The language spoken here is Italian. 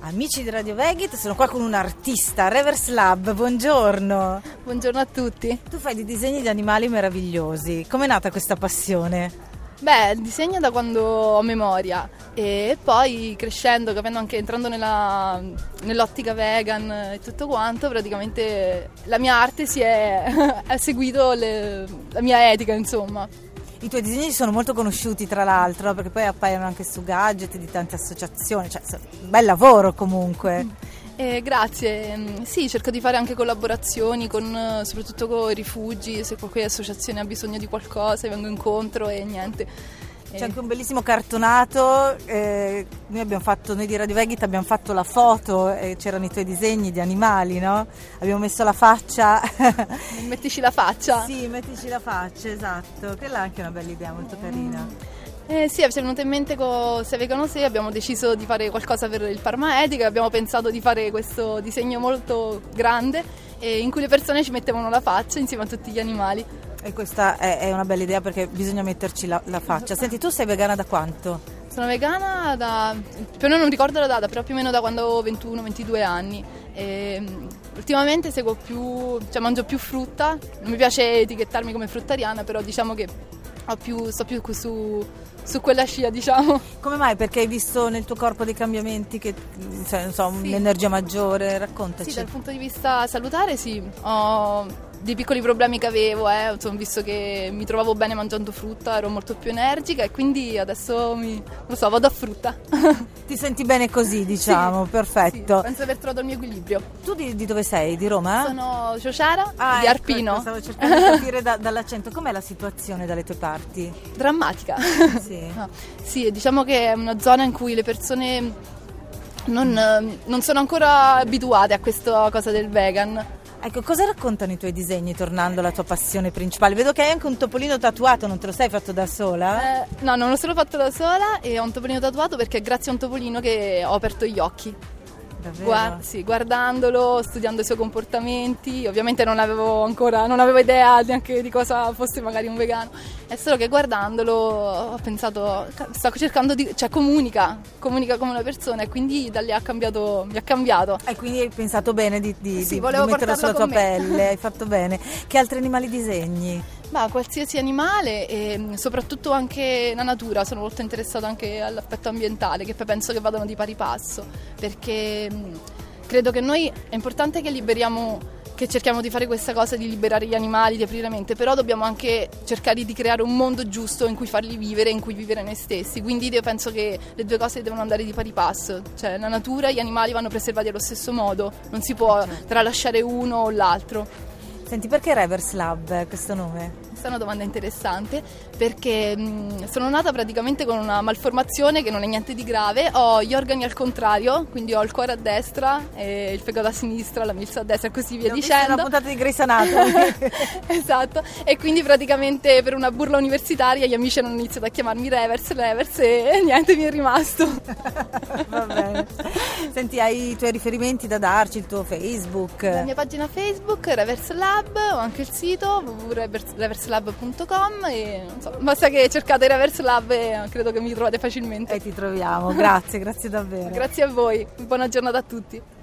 Amici di Radio Vegget, sono qua con un artista, Reverse Lab, buongiorno. Buongiorno a tutti. Tu fai dei disegni di animali meravigliosi, com'è nata questa passione? Beh, disegno da quando ho memoria e poi crescendo, capendo anche entrando nell'ottica vegan e tutto quanto, praticamente la mia arte ha seguito la mia etica, insomma. I tuoi disegni sono molto conosciuti tra l'altro, perché poi appaiono anche su gadget di tante associazioni, cioè bel lavoro comunque. Grazie, sì, cerco di fare anche collaborazioni soprattutto con i rifugi, se qualche associazione ha bisogno di qualcosa, vengo incontro e niente. C'è anche un bellissimo cartonato, noi di Radio Vegget abbiamo fatto la foto e c'erano i tuoi disegni di animali, no? Abbiamo messo la faccia. Mettici la faccia. Sì, mettici la faccia, esatto. Quella è anche una bella idea, molto carina. Sì, ci è venuto in mente con Se Vegano Sei, abbiamo deciso di fare qualcosa per il Parma Etica, abbiamo pensato di fare questo disegno molto grande in cui le persone ci mettevano la faccia insieme a tutti gli animali. E questa è una bella idea perché bisogna metterci la faccia. Senti, tu sei vegana da quanto? Sono vegana più o meno non ricordo la data, però più o meno da quando ho 21-22 anni. Ultimamente mangio più frutta, non mi piace etichettarmi come fruttariana, però diciamo che sto più su quella scia, diciamo. Come mai? Perché hai visto nel tuo corpo dei cambiamenti Sì. Un'energia maggiore? Raccontaci. Sì, dal punto di vista salutare sì, ho dei piccoli problemi che avevo, visto che mi trovavo bene mangiando frutta, ero molto più energica e quindi adesso vado a frutta. Ti senti bene così, diciamo, sì, perfetto. Sì, penso di aver trovato il mio equilibrio. Tu di dove sei? Di Roma? Sono Ciociara, di ecco, Arpino. Stavo cercando di capire dall'accento. Com'è la situazione dalle tue parti? Drammatica. Sì. No. Sì, diciamo che è una zona in cui le persone non sono ancora abituate a questa cosa del vegan. Ecco, cosa raccontano i tuoi disegni, tornando alla tua passione principale? Vedo che hai anche un topolino tatuato, non te lo sei fatto da sola? No, non lo sono fatto da sola e ho un topolino tatuato perché è grazie a un topolino che ho aperto gli occhi. Davvero? Sì, guardandolo, studiando i suoi comportamenti, ovviamente non avevo idea neanche di cosa fosse magari un vegano, è solo che guardandolo ho pensato, sto cercando comunica come una persona e quindi da lì mi ha cambiato. E quindi hai pensato bene di volevo metterlo sulla tua con me. pelle, hai fatto bene. Che altri animali disegni? Ma qualsiasi animale e soprattutto anche la natura, sono molto interessata anche all'aspetto ambientale, che poi penso che vadano di pari passo, perché credo che noi è importante che cerchiamo di fare questa cosa di liberare gli animali, di aprire la mente, però dobbiamo anche cercare di creare un mondo giusto in cui farli vivere, in cui vivere noi stessi, quindi io penso che le due cose devono andare di pari passo, cioè la natura e gli animali vanno preservati allo stesso modo, non si può tralasciare uno o l'altro. Senti, perché Reverse Lab questo nome? Questa è una domanda interessante perché sono nata praticamente con una malformazione che non è niente di grave, ho gli organi al contrario, quindi ho il cuore a destra e il fegato a sinistra, la milza a destra e così via dicendo. È una puntata di Grey's Anatomy. Esatto, e quindi praticamente per una burla universitaria gli amici hanno iniziato a chiamarmi Reverse e niente, mi è rimasto. Va bene. Senti, hai i tuoi riferimenti da darci, il tuo Facebook? La mia pagina Facebook, Reverse Lab, ho anche il sito www.reverselab.com e basta che cercate Reverse Lab e credo che mi trovate facilmente. E ti troviamo, grazie davvero. Grazie a voi, buona giornata a tutti.